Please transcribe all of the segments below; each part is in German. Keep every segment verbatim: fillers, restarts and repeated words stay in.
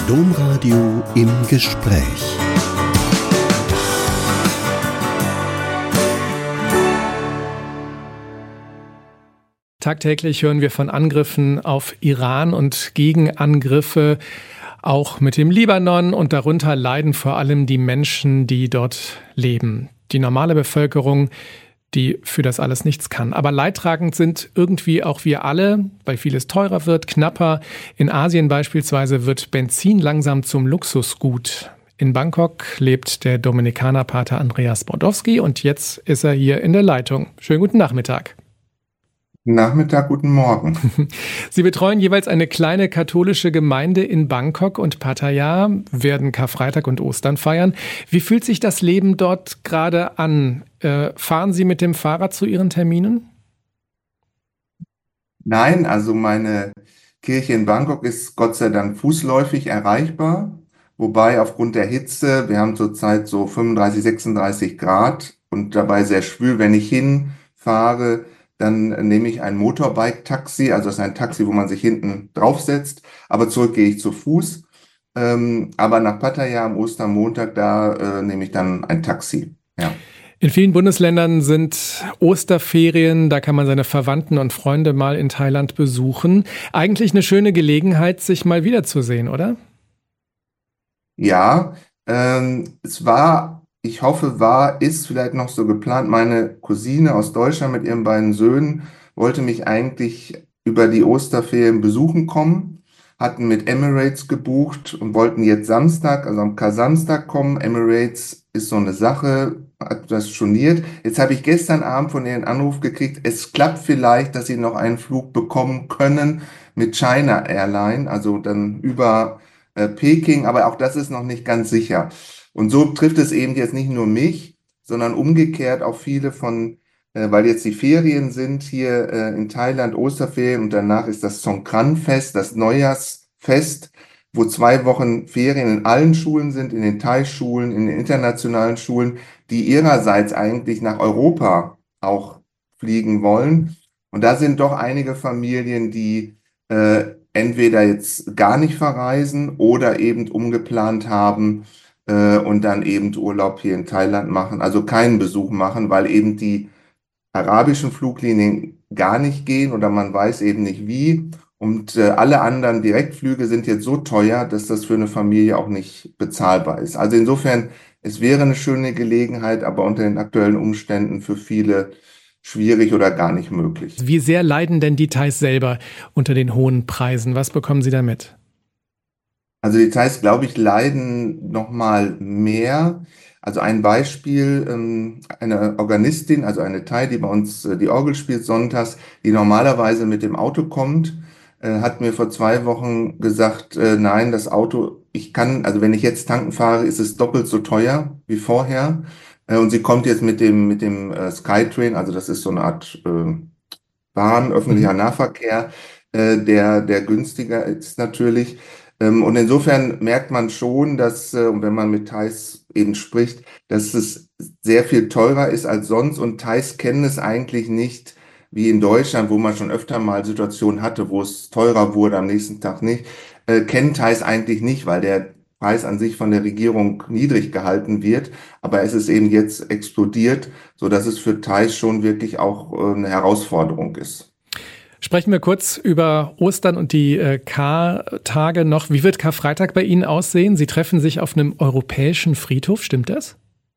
Domradio im Gespräch. Tagtäglich hören wir von Angriffen auf Iran und Gegenangriffe, auch mit dem Libanon, und darunter leiden vor allem die Menschen, die dort leben. Die normale Bevölkerung, die für das alles nichts kann. Aber leidtragend sind irgendwie auch wir alle, weil vieles teurer wird, knapper. In Asien beispielsweise wird Benzin langsam zum Luxusgut. In Bangkok lebt der Dominikanerpater Andreas Brodowski und jetzt ist er hier in der Leitung. Schönen guten Nachmittag. Nachmittag, guten Morgen. Sie betreuen jeweils eine kleine katholische Gemeinde in Bangkok und Pattaya, werden Karfreitag und Ostern feiern. Wie fühlt sich das Leben dort gerade an? Äh, fahren Sie mit dem Fahrrad zu Ihren Terminen? Nein, also meine Kirche in Bangkok ist Gott sei Dank fußläufig erreichbar, wobei aufgrund der Hitze, wir haben zurzeit so fünfunddreißig, sechsunddreißig Grad und dabei sehr schwül, wenn ich hinfahre, dann nehme ich ein Motorbike-Taxi, also das ist ein Taxi, wo man sich hinten draufsetzt, aber zurück gehe ich zu Fuß. Ähm, aber nach Pattaya am Ostermontag, da äh, nehme ich dann ein Taxi. Ja. In vielen Bundesländern sind Osterferien, da kann man seine Verwandten und Freunde mal in Thailand besuchen. Eigentlich eine schöne Gelegenheit, sich mal wiederzusehen, oder? Ja, ähm, es war... Ich hoffe, war, ist vielleicht noch so geplant. Meine Cousine aus Deutschland mit ihren beiden Söhnen wollte mich eigentlich über die Osterferien besuchen kommen, hatten mit Emirates gebucht und wollten jetzt Samstag, also am Kar-Samstag kommen. Emirates ist so eine Sache, hat das storniert. Jetzt habe ich gestern Abend von ihr einen Anruf gekriegt, es klappt vielleicht, dass sie noch einen Flug bekommen können mit China Airline, also dann über äh, Peking, aber auch das ist noch nicht ganz sicher. Und so trifft es eben jetzt nicht nur mich, sondern umgekehrt auch viele von, äh, weil jetzt die Ferien sind hier äh, in Thailand, Osterferien, und danach ist das Songkran-Fest, das Neujahrsfest, wo zwei Wochen Ferien in allen Schulen sind, in den Thai-Schulen, in den internationalen Schulen, die ihrerseits eigentlich nach Europa auch fliegen wollen. Und da sind doch einige Familien, die äh, entweder jetzt gar nicht verreisen oder eben umgeplant haben, und dann eben Urlaub hier in Thailand machen, also keinen Besuch machen, weil eben die arabischen Fluglinien gar nicht gehen oder man weiß eben nicht wie. Und äh, alle anderen Direktflüge sind jetzt so teuer, dass das für eine Familie auch nicht bezahlbar ist. Also insofern, es wäre eine schöne Gelegenheit, aber unter den aktuellen Umständen für viele schwierig oder gar nicht möglich. Wie sehr leiden denn die Thais selber unter den hohen Preisen? Was bekommen Sie damit? Also die Thais, glaube ich, leiden noch mal mehr. Also ein Beispiel, ähm, eine Organistin, also eine Thai, die bei uns äh, die Orgel spielt sonntags, die normalerweise mit dem Auto kommt, äh, hat mir vor zwei Wochen gesagt, äh, nein, das Auto, ich kann, also wenn ich jetzt tanken fahre, ist es doppelt so teuer wie vorher. Äh, und sie kommt jetzt mit dem, mit dem äh, Skytrain, also das ist so eine Art äh, Bahn, öffentlicher Nahverkehr, äh, der, der günstiger ist natürlich. Und insofern merkt man schon, dass, wenn man mit Thais eben spricht, dass es sehr viel teurer ist als sonst. Und Thais kennen es eigentlich nicht wie in Deutschland, wo man schon öfter mal Situationen hatte, wo es teurer wurde, am nächsten Tag nicht. Äh, kennen Thais eigentlich nicht, weil der Preis an sich von der Regierung niedrig gehalten wird. Aber es ist eben jetzt explodiert, sodass es für Thais schon wirklich auch äh, eine Herausforderung ist. Sprechen wir kurz über Ostern und die äh, Kartage noch. Wie wird Karfreitag bei Ihnen aussehen? Sie treffen sich auf einem europäischen Friedhof, stimmt das?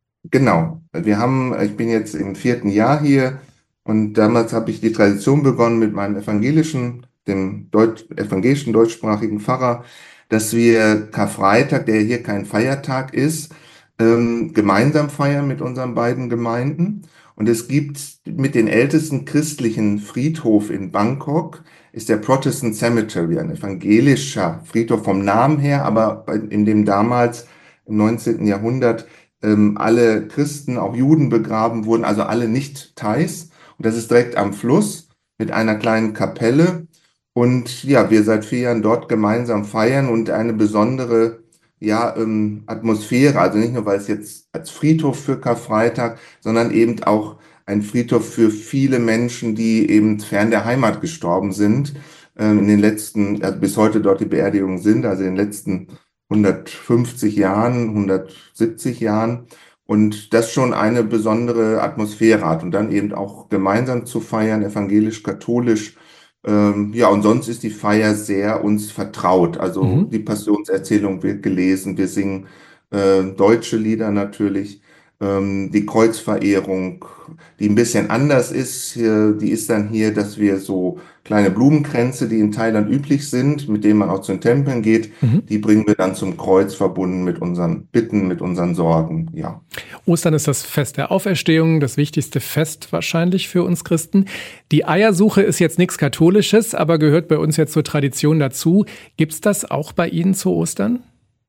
Genau. Wir haben, ich bin jetzt im vierten Jahr hier und damals habe ich die Tradition begonnen mit meinem evangelischen, dem Deutsch, evangelischen deutschsprachigen Pfarrer, dass wir Karfreitag, der hier kein Feiertag ist, ähm, gemeinsam feiern mit unseren beiden Gemeinden. Und es gibt mit den ältesten christlichen Friedhof in Bangkok, ist der Protestant Cemetery, ein evangelischer Friedhof vom Namen her, aber in dem damals im neunzehnten Jahrhundert ähm, alle Christen, auch Juden begraben wurden, also alle Nicht-Thais. Und das ist direkt am Fluss mit einer kleinen Kapelle. Und ja, wir seit vier Jahren dort gemeinsam feiern und eine besondere ja, ähm, Atmosphäre, also nicht nur, weil es jetzt als Friedhof für Karfreitag, sondern eben auch ein Friedhof für viele Menschen, die eben fern der Heimat gestorben sind, ähm, in den letzten, also bis heute dort die Beerdigungen sind, also in den letzten hundertfünfzig Jahren, hundertsiebzig Jahren und das schon eine besondere Atmosphäre hat und dann eben auch gemeinsam zu feiern, evangelisch-katholisch. Ähm, ja, und sonst ist die Feier sehr uns vertraut. Also Mhm. die Passionserzählung wird gelesen, wir singen äh, deutsche Lieder natürlich. Ähm, die Kreuzverehrung, die ein bisschen anders ist, äh, die ist dann hier, dass wir so kleine Blumenkränze, die in Thailand üblich sind, mit denen man auch zu den Tempeln geht, Mhm. die bringen wir dann zum Kreuz verbunden mit unseren Bitten, mit unseren Sorgen, ja. Ostern ist das Fest der Auferstehung, das wichtigste Fest wahrscheinlich für uns Christen. Die Eiersuche ist jetzt nichts Katholisches, aber gehört bei uns jetzt zur Tradition dazu. Gibt's das auch bei Ihnen zu Ostern?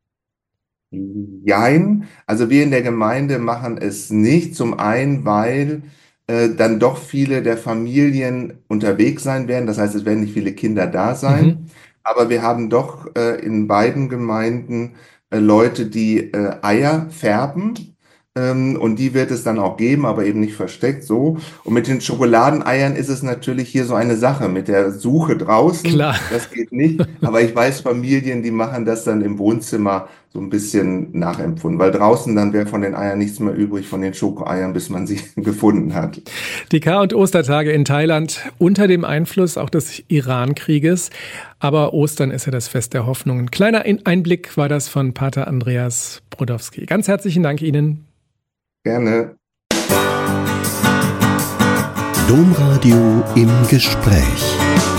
Jein, also wir in der Gemeinde machen es nicht. Zum einen, weil äh, dann doch viele der Familien unterwegs sein werden. Das heißt, es werden nicht viele Kinder da sein. Mhm. Aber wir haben doch äh, in beiden Gemeinden äh, Leute, die äh, Eier färben. Ähm, und die wird es dann auch geben, aber eben nicht versteckt so. Und mit den Schokoladeneiern ist es natürlich hier so eine Sache mit der Suche draußen. Klar. Das geht nicht. Aber ich weiß Familien, die machen das dann im Wohnzimmer so ein bisschen nachempfunden, weil draußen dann wäre von den Eiern nichts mehr übrig, von den Schokoeiern, bis man sie gefunden hat. Die Kar- und Ostertage in Thailand unter dem Einfluss auch des Iran-Krieges. Aber Ostern ist ja das Fest der Hoffnung. Ein kleiner Einblick war das von Pater Andreas Brodowski. Ganz herzlichen Dank Ihnen. Gerne. Domradio im Gespräch.